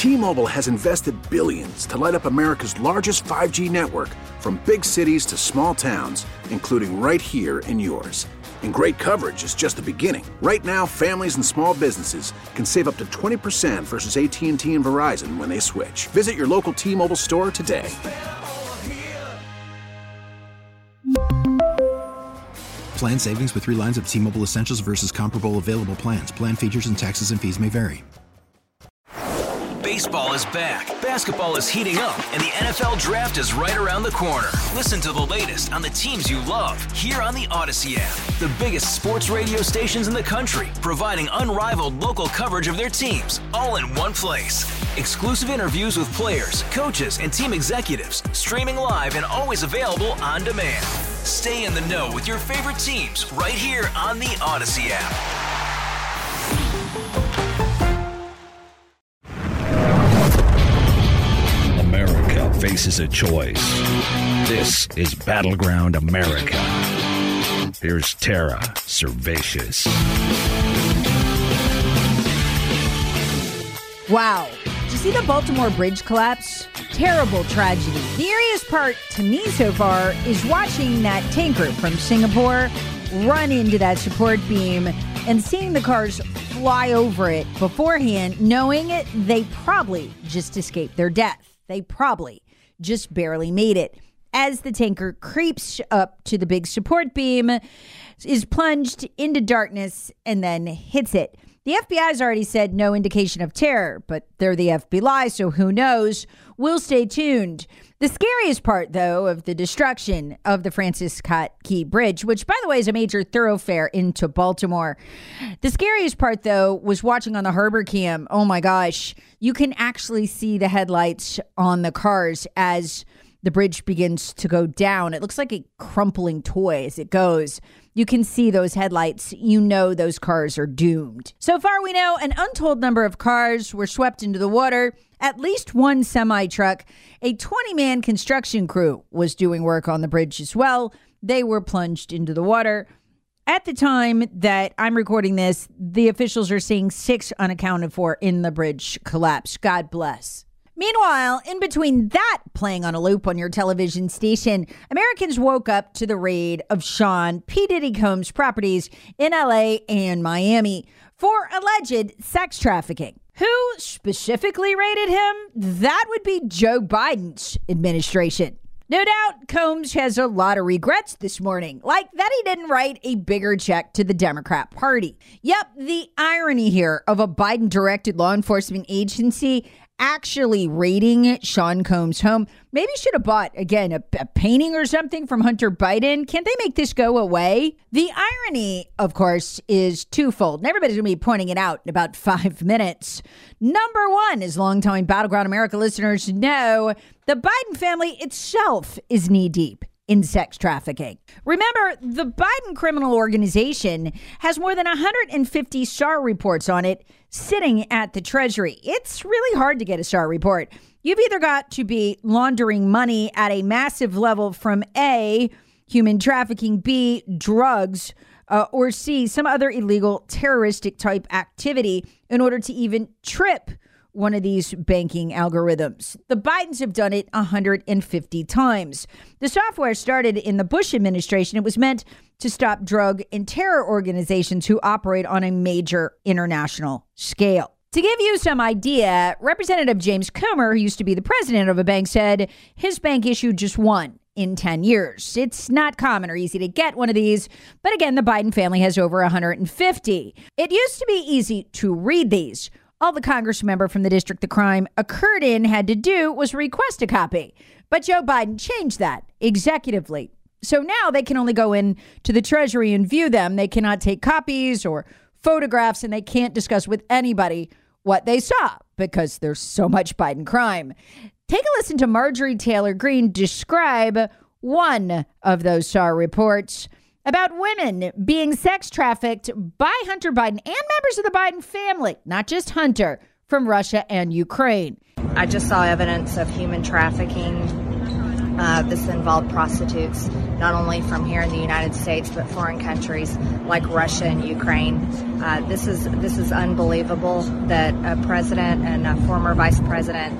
T-Mobile has invested billions to light up America's largest 5G network, from big cities to small towns, including right here in yours. And great coverage is just the beginning. Right now, families and small businesses can save up to 20% versus AT&T and Verizon when they switch. Visit your local T-Mobile store today. Plan savings with 3 lines of T-Mobile Essentials versus comparable available plans. Plan features and taxes and fees may vary. Baseball is back, basketball is heating up, and the NFL Draft is right around the corner. Listen to the latest on the teams you love here on the Odyssey app. The biggest sports radio stations in the country, providing unrivaled local coverage of their teams, all in one place. Exclusive interviews with players, coaches, and team executives, streaming live and always available on demand. Stay in the know with your favorite teams right here on the Odyssey app. America faces a choice. This is Battleground America. Here's Tara Servatius. Wow. Did you see the Baltimore Bridge collapse? Terrible tragedy. The eeriest part to me so far is watching that tanker from Singapore run into that support beam and seeing the cars fly over it beforehand, knowing it, they probably just escaped their death. They probably just barely made it. As the tanker creeps up to the big support beam, is plunged into darkness, and then hits it. The FBI's already said no indication of terror, but they're the FBI, so who knows? We'll stay tuned. The scariest part, though, of the destruction of the Francis Scott Key Bridge, which, by the way, is a major thoroughfare into Baltimore. The scariest part, though, was watching on the Harbor Cam. Oh, my gosh. You can actually see the headlights on the cars as the bridge begins to go down. It looks like a crumpling toy as it goes. You can see those headlights. You know those cars are doomed. So far, we know an untold number of cars were swept into the water. At least one semi-truck. A 20-man construction crew was doing work on the bridge as well. They were plunged into the water. At the time that I'm recording this, the officials are seeing 6 unaccounted for in the bridge collapse. God bless. Meanwhile, in between that playing on a loop on your television station, Americans woke up to the raid of Sean P. Diddy Combs' properties in LA and Miami for alleged sex trafficking. Who specifically raided him? That would be Joe Biden's administration. No doubt Combs has a lot of regrets this morning, like that he didn't write a bigger check to the Democrat Party. Yep, the irony here of a Biden-directed law enforcement agency actually raiding Sean Combs' home. Maybe should have bought, again, a painting or something from Hunter Biden. Can't they make this go away? The irony, of course, is twofold, and everybody's going to be pointing it out in about 5 minutes. Number one, as longtime Battleground America listeners know, the Biden family itself is knee-deep in sex trafficking. Remember, the Biden criminal organization has more than 150 SAR reports on it sitting at the Treasury. It's really hard to get a SAR report. You've either got to be laundering money at a massive level from A, human trafficking, B, drugs, or C, some other illegal terroristic type activity in order to even trip one of these banking algorithms. The Bidens have done it 150 times. The software started in the Bush administration. It was meant to stop drug and terror organizations who operate on a major international scale. To give you some idea, Representative James Comer, who used to be the president of a bank, said his bank issued just one in 10 years. It's not common or easy to get one of these, but again, the Biden family has over 150. It used to be easy to read these. All the Congress member from the district the crime occurred in had to do was request a copy. But Joe Biden changed that executively. So now they can only go in to the Treasury and view them. They cannot take copies or photographs, and they can't discuss with anybody what they saw because there's so much Biden crime. Take a listen to Marjorie Taylor Greene describe one of those SAR reports about women being sex trafficked by Hunter Biden and members of the Biden family, not just Hunter, from Russia and Ukraine. I just saw evidence of human trafficking This involved prostitutes, not only from here in the United States, but foreign countries like Russia and Ukraine. This is unbelievable that a president and a former vice president,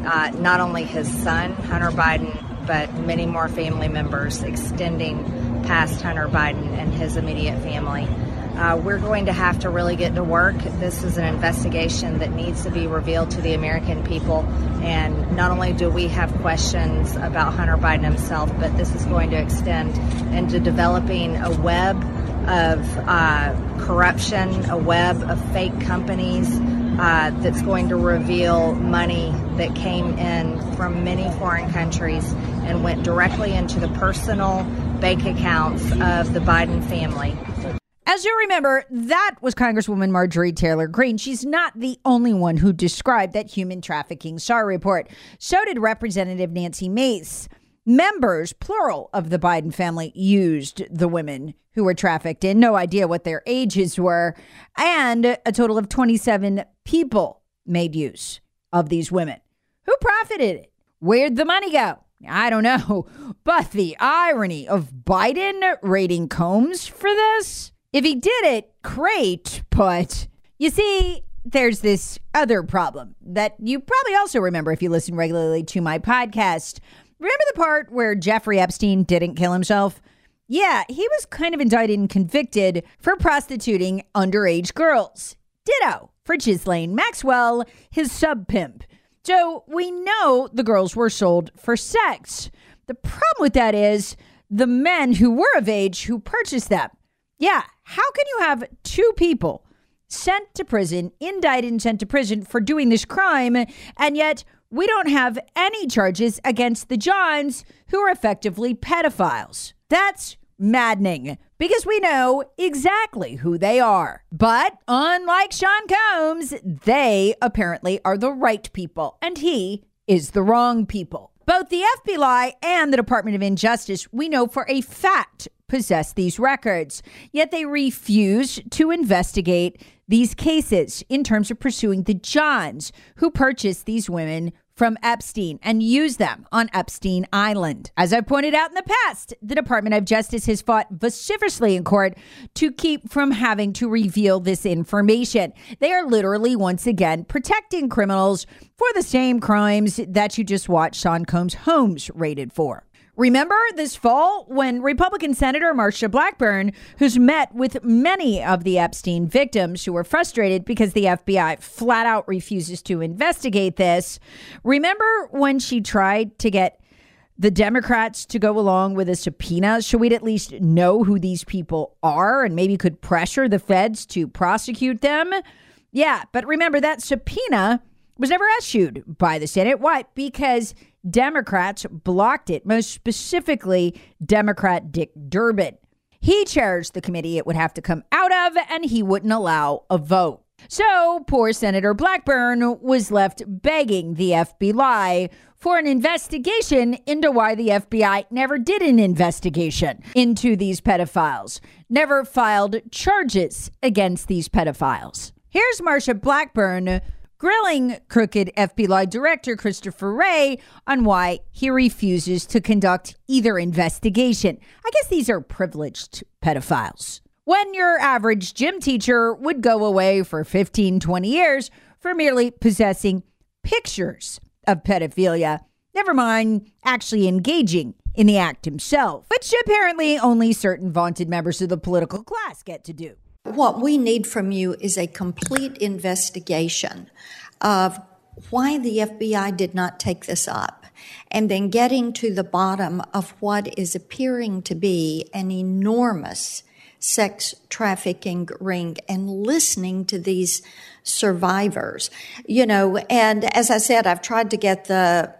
not only his son, Hunter Biden, but many more family members extending past Hunter Biden and his immediate family. We're going to have to really get to work. This is an investigation that needs to be revealed to the American people. And not only do we have questions about Hunter Biden himself, but this is going to extend into developing a web of corruption, a web of fake companies that's going to reveal money that came in from many foreign countries and went directly into the personal bank accounts of the Biden family. As you remember, that was Congresswoman Marjorie Taylor Greene. She's not the only one who described that human trafficking SAR report. So did Representative Nancy Mace. Members, plural, of the Biden family used the women who were trafficked in. No idea what their ages were. And a total of 27 people made use of these women. Who profited it? Where'd the money go? I don't know. But the irony of Biden raiding Combs for this? If he did it, great. But you see, there's this other problem that you probably also remember if you listen regularly to my podcast. Remember the part where Jeffrey Epstein didn't kill himself? Yeah, he was kind of indicted and convicted for prostituting underage girls. Ditto for Ghislaine Maxwell, his sub-pimp. So we know the girls were sold for sex. The problem with that is the men who were of age who purchased them. Yeah, how can you have two people sent to prison, indicted and sent to prison for doing this crime, and yet we don't have any charges against the Johns who are effectively pedophiles? That's maddening because we know exactly who they are. But unlike Sean Combs, they apparently are the right people, and he is the wrong people. Both the FBI and the Department of Justice, we know for a fact, possess these records, yet they refuse to investigate these cases in terms of pursuing the Johns who purchased these women from Epstein and used them on Epstein Island. As I pointed out in the past, the Department of Justice has fought vociferously in court to keep from having to reveal this information. They are literally once again protecting criminals for the same crimes that you just watched Sean Combs' homes raided for. Remember this fall when Republican Senator Marsha Blackburn, who's met with many of the Epstein victims who were frustrated because the FBI flat out refuses to investigate this. Remember when she tried to get the Democrats to go along with a subpoena so we'd at least know who these people are and maybe could pressure the feds to prosecute them? Yeah, but remember that subpoena was never issued by the Senate. Why? Because Democrats blocked it, most specifically Democrat Dick Durbin. He chairs the committee it would have to come out of, and he wouldn't allow a vote. So poor Senator Blackburn was left begging the FBI for an investigation into why the FBI never did an investigation into these pedophiles, never filed charges against these pedophiles. Here's Marsha Blackburn grilling crooked FBI Director Christopher Wray on why he refuses to conduct either investigation. I guess these are privileged pedophiles. When your average gym teacher would go away for 15, 20 years for merely possessing pictures of pedophilia, never mind actually engaging in the act himself, which apparently only certain vaunted members of the political class get to do. What we need from you is a complete investigation of why the FBI did not take this up, and then getting to the bottom of what is appearing to be an enormous sex trafficking ring and listening to these survivors. You know, and as I said, I've tried to get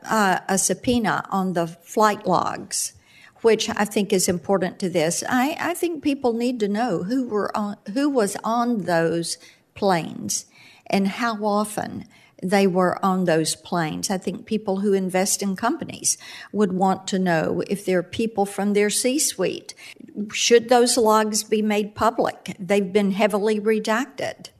a subpoena on the flight logs, which I think is important to this. I think people need to know who was on those planes and how often they were on those planes. I think people who invest in companies would want to know if there are people from their C-suite. Should those logs be made public? They've been heavily redacted.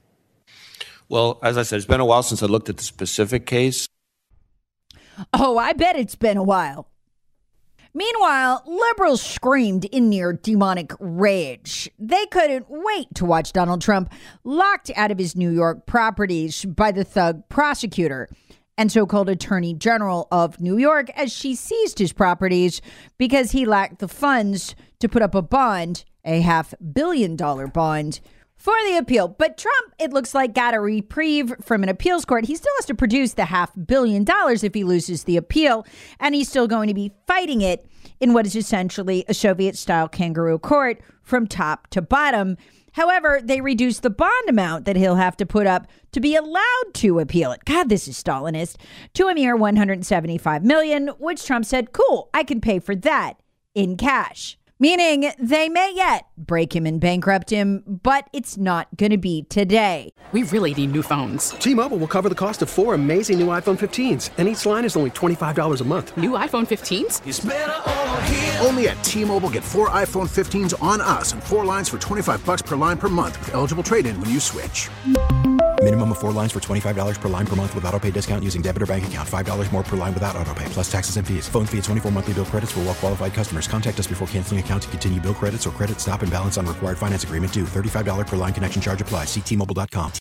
Well, as I said, it's been a while since I looked at the specific case. Oh, I bet it's been a while. Meanwhile, liberals screamed in near demonic rage. They couldn't wait to watch Donald Trump locked out of his New York properties by the thug prosecutor and so-called Attorney General of New York as she seized his properties because he lacked the funds to put up a bond, a $500 million bond, for the appeal. But Trump, it looks like, got a reprieve from an appeals court. He still has to produce the $500 million if he loses the appeal, and he's still going to be fighting it in what is essentially a Soviet-style kangaroo court from top to bottom. However, they reduced the bond amount that he'll have to put up to be allowed to appeal it. God, this is Stalinist. To a mere $175 million, which Trump said, cool, I can pay for that in cash. Meaning they may yet break him and bankrupt him, but it's not going to be today. We really need new phones. T-Mobile will cover the cost of 4 amazing new iPhone 15s, and each line is only $25 a month. New iPhone 15s? It's better over here. Only at T-Mobile, get 4 iPhone 15s on us and 4 lines for $25 per line per month with eligible trade-in when you switch. Minimum of 4 lines for $25 per line per month with autopay discount using debit or bank account. $5 more per line without autopay, plus taxes and fees. Phone fee at 24 monthly bill credits for well-qualified customers. Contact us before canceling account to continue bill credits or credit stop and balance on required finance agreement due. $35 per line connection charge applies. See T-Mobile.com.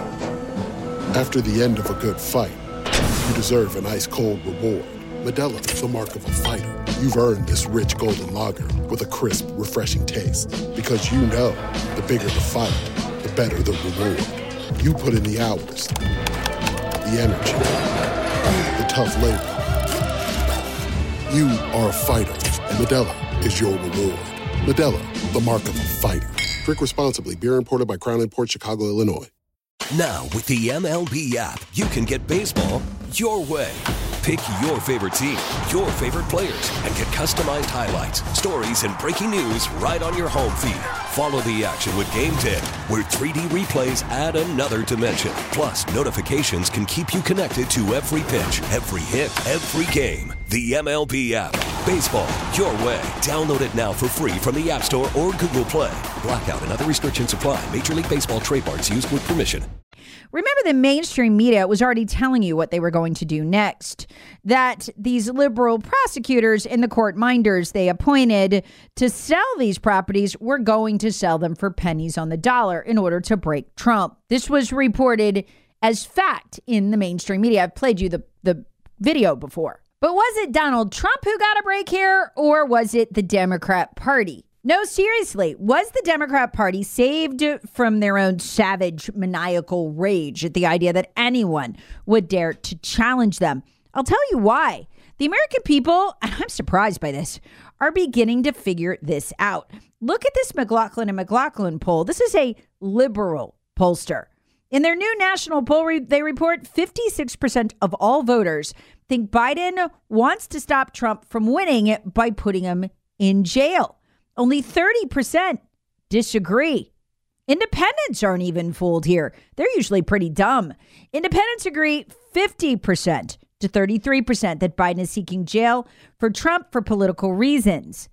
After the end of a good fight, you deserve an ice-cold reward. Modelo is the mark of a fighter. You've earned this rich golden lager with a crisp, refreshing taste. Because you know, the bigger the fight, the better the reward. You put in the hours, the energy, the tough labor. You are a fighter, and Modelo is your reward. Modelo, the mark of a fighter. Drink responsibly. Beer imported by Crown Imports, Chicago, Illinois. Now, with the MLB app, you can get baseball your way. Pick your favorite team, your favorite players, and get customized highlights, stories, and breaking news right on your home feed. Follow the action with Game 10, where 3D replays add another dimension. Plus, notifications can keep you connected to every pitch, every hit, every game. The MLB app. Baseball your way. Download it now for free from the App Store or Google Play. Blackout and other restrictions apply. Major League Baseball trademarks used with permission. Remember, the mainstream media was already telling you what they were going to do next, that these liberal prosecutors and the court minders they appointed to sell these properties were going to sell them for pennies on the dollar in order to break Trump. This was reported as fact in the mainstream media. I've played you the video before. But was it Donald Trump who got a break here, or was it the Democrat Party? No, seriously, was the Democrat Party saved from their own savage, maniacal rage at the idea that anyone would dare to challenge them? I'll tell you why. The American people, and I'm surprised by this, are beginning to figure this out. Look at this McLaughlin and McLaughlin poll. This is a liberal pollster. In their new national poll, they report 56% of all voters think Biden wants to stop Trump from winning by putting him in jail. Only 30% disagree. Independents aren't even fooled here. They're usually pretty dumb. Independents agree 50% to 33% that Biden is seeking jail for Trump for political reasons.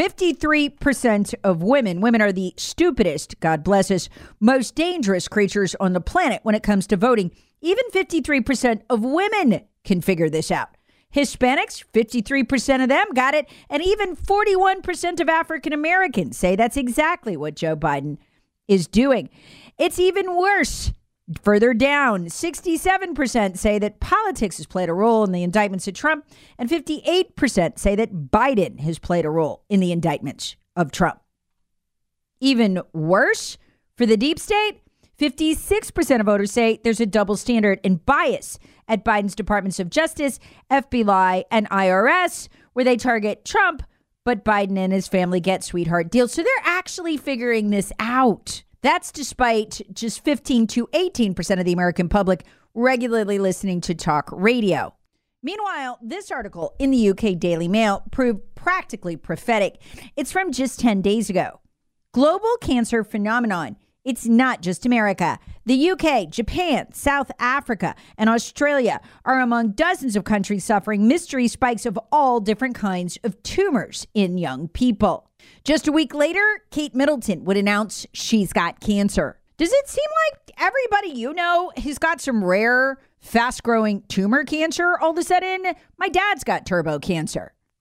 53% of women are the stupidest, God bless us, most dangerous creatures on the planet when it comes to voting. Even 53% of women can figure this out. Hispanics, 53% of them got it. And even 41% of African Americans say that's exactly what Joe Biden is doing. It's even worse. Further down, 67% say that politics has played a role in the indictments of Trump, and 58% say that Biden has played a role in the indictments of Trump. Even worse, for the deep state, 56% of voters say there's a double standard and bias at Biden's Departments of Justice, FBI, and IRS, where they target Trump, but Biden and his family get sweetheart deals. So they're actually figuring this out. That's despite just 15 to 18% of the American public regularly listening to talk radio. Meanwhile, this article in the UK Daily Mail proved practically prophetic. It's from just 10 days ago. Global cancer phenomenon. It's not just America. The UK, Japan, South Africa, and Australia are among dozens of countries suffering mystery spikes of all different kinds of tumors in young people. Just a week later, Kate Middleton would announce she's got cancer. Does it seem like everybody you know has got some rare, fast-growing tumor cancer all of a sudden? My dad's got turbo cancer.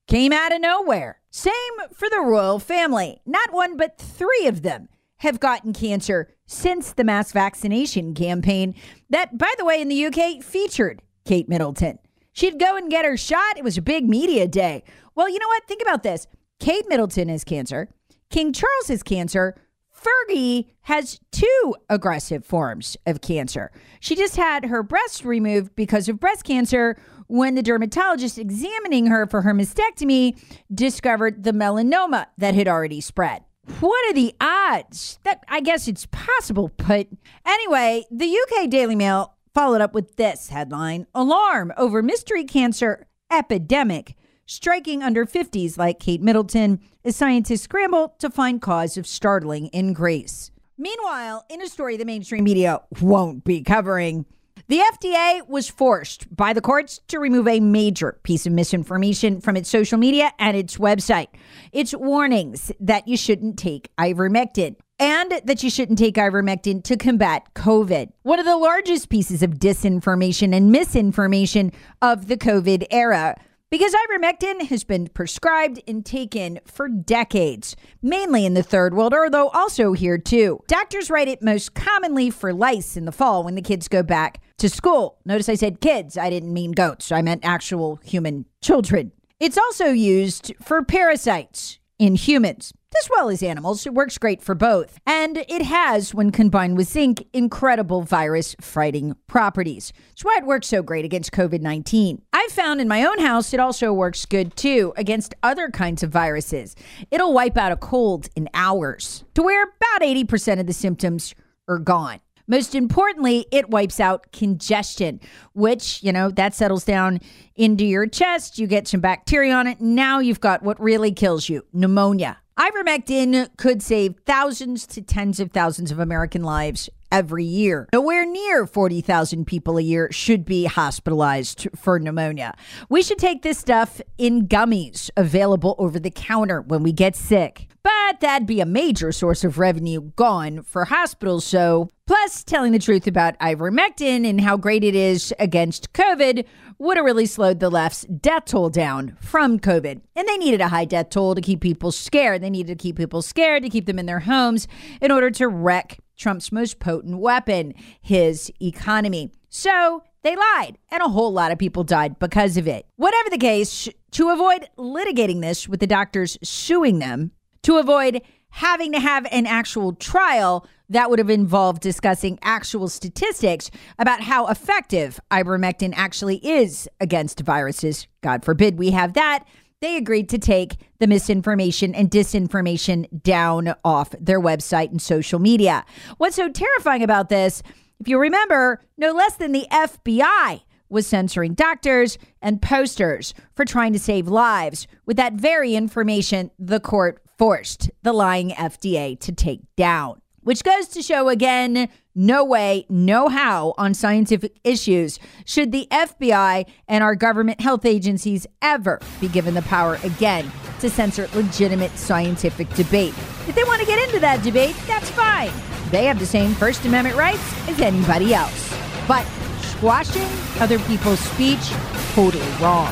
came out of nowhere. Same for the royal family. Not one, but 3 of them have gotten cancer since the mass vaccination campaign that, by the way, in the UK featured Kate Middleton. She'd go and get her shot. It was a big media day. Well, you know what? Think about this. Kate Middleton has cancer. King Charles has cancer. Fergie has 2 aggressive forms of cancer. She just had her breast removed because of breast cancer when the dermatologist examining her for her mastectomy discovered the melanoma that had already spread. What are the odds? That I guess it's possible, but anyway, the UK Daily Mail followed up with this headline: alarm over mystery cancer epidemic striking under 50s like Kate Middleton as scientists scramble to find cause of startling increase. Meanwhile, in a story the mainstream media won't be covering, the FDA was forced by the courts to remove a major piece of misinformation from its social media and its website. Its warnings that you shouldn't take ivermectin and that you shouldn't take ivermectin to combat COVID. One of the largest pieces of disinformation and misinformation of the COVID era, because ivermectin has been prescribed and taken for decades, mainly in the third world, although also here too. Doctors write it most commonly for lice in the fall when the kids go back to school. Notice I said kids, I didn't mean goats. I meant actual human children. It's also used for parasites in humans, as well as animals. It works great for both. And it has, when combined with zinc, incredible virus-fighting properties. That's why it works so great against COVID-19. I've found in my own house it also works good, too, against other kinds of viruses. It'll wipe out a cold in hours, to where about 80% of the symptoms are gone. Most importantly, it wipes out congestion, which, that settles down into your chest. You get some bacteria on it. Now you've got what really kills you, pneumonia. Ivermectin could save thousands to tens of thousands of American lives every year. Nowhere near 40,000 people a year should be hospitalized for pneumonia. We should take this stuff in gummies available over the counter when we get sick. But that'd be a major source of revenue gone for hospitals. So, plus telling the truth about ivermectin and how great it is against COVID would have really slowed the left's death toll down from COVID. And they needed a high death toll to keep people scared. They needed to keep people scared to keep them in their homes in order to wreck Trump's most potent weapon, his economy. So they lied, and a whole lot of people died because of it. Whatever the case, to avoid litigating this with the doctors suing them, to avoid having to have an actual trial that would have involved discussing actual statistics about how effective ivermectin actually is against viruses, God forbid we have that, they agreed to take the misinformation and disinformation down off their website and social media. What's so terrifying about this, if you remember, no less than the FBI was censoring doctors and posters for trying to save lives with that very information the court forced the lying FDA to take down. Which goes to show again, no way, no how on scientific issues should the FBI and our government health agencies ever be given the power again to censor legitimate scientific debate. If they want to get into that debate, that's fine. They have the same First Amendment rights as anybody else. But squashing other people's speech, totally wrong.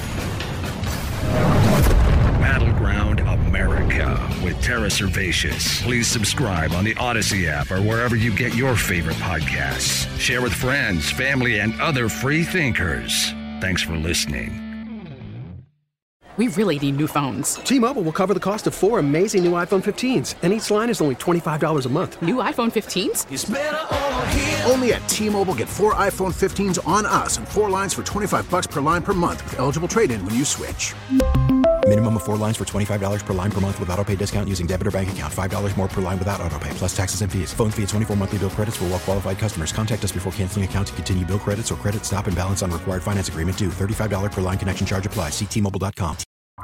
Battleground America with Tara Servatius. Please subscribe on the Odyssey app or wherever you get your favorite podcasts. Share with friends, family, and other free thinkers. Thanks for listening. We really need new phones. T-Mobile will cover the cost of 4 amazing new iPhone 15s, and each line is only $25 a month. New iPhone 15s? It's better over here. Only at T-Mobile, get 4 iPhone 15s on us and 4 lines for $25 per line per month with eligible trade-in when you switch. Minimum of 4 lines for $25 per line per month with autopay discount using debit or bank account. $5 more per line without autopay, plus taxes and fees. Phone fee at 24 monthly bill credits for well-qualified customers. Contact us before canceling account to continue bill credits or credit stop and balance on required finance agreement due. $35 per line connection charge applies. See T-Mobile.com.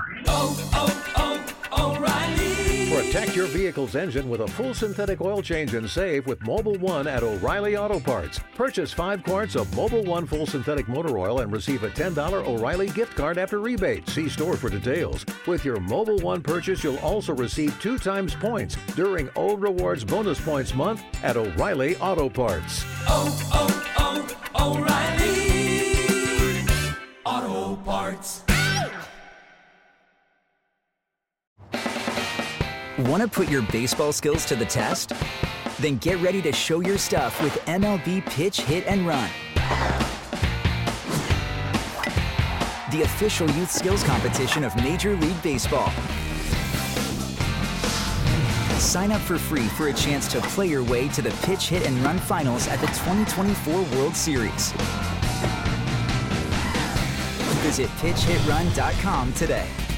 O'Reilly. Protect your vehicle's engine with a full synthetic oil change and save with Mobil 1 at O'Reilly Auto Parts. Purchase 5 quarts of Mobil 1 full synthetic motor oil and receive a $10 O'Reilly gift card after rebate. See store for details. With your Mobil 1 purchase, you'll also receive 2 times points during O Rewards Bonus Points Month at O'Reilly Auto Parts. O'Reilly Auto Parts. Want to put your baseball skills to the test? Then get ready to show your stuff with MLB Pitch, Hit, and Run. The official youth skills competition of Major League Baseball. Sign up for free for a chance to play your way to the Pitch, Hit, and Run finals at the 2024 World Series. Visit pitchhitrun.com today.